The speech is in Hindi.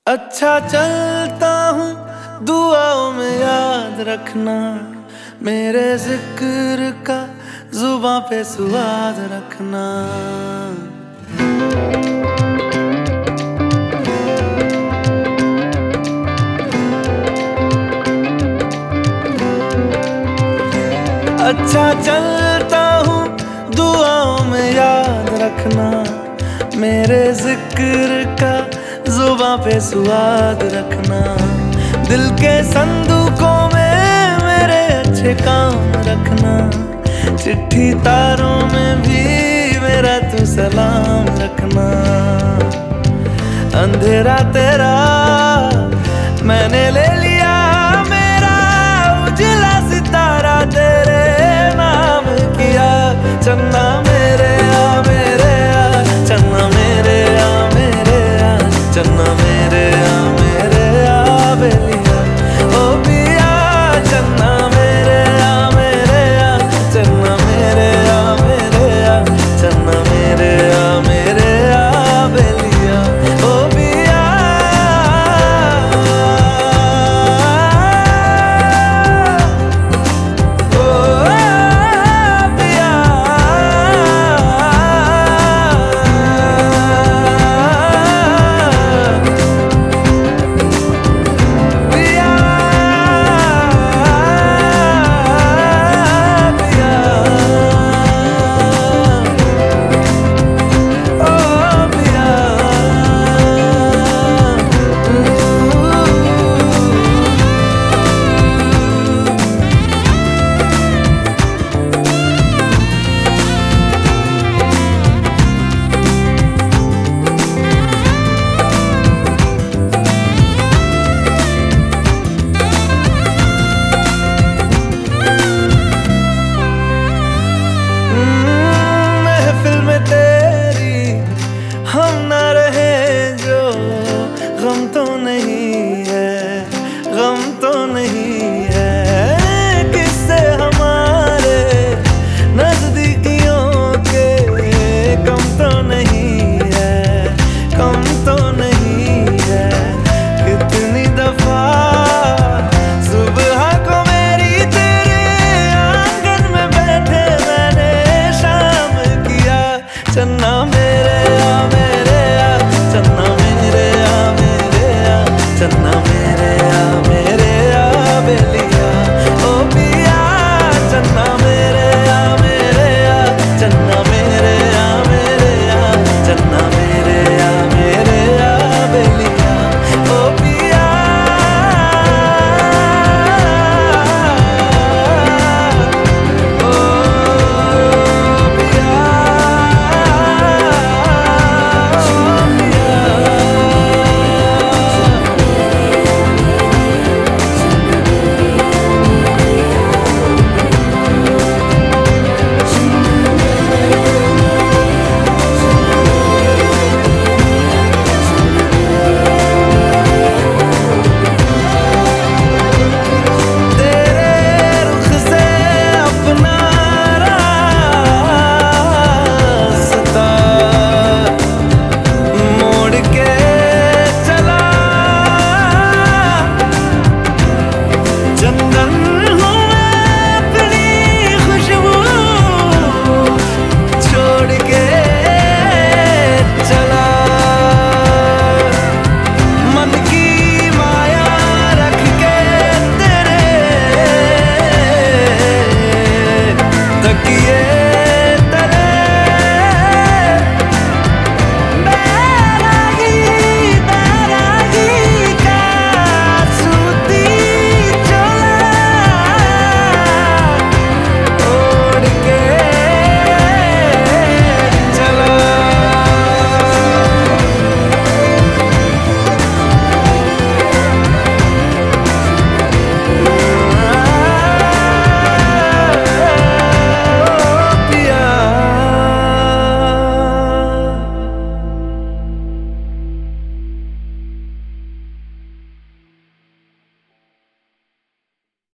अच्छा चलता हूँ दुआओं में याद रखना, मेरे जिक्र का जुबां पे स्वाद रखना। अच्छा चलता हूँ दुआओं में याद रखना, मेरे जिक्र का जुबां पे स्वाद रखना। दिल के संदूकों में मेरे अच्छे काम रखना, चिट्ठी तारों में भी मेरा तू सलाम रखना। अंधेरा तेरा मैंने ले लिया, मेरा उजला सितारा तेरे नाम किया। चन्ना मेरे आ मेरे आ, चन्ना मेरे आ मेरे आ, चन्ना मेरे आ।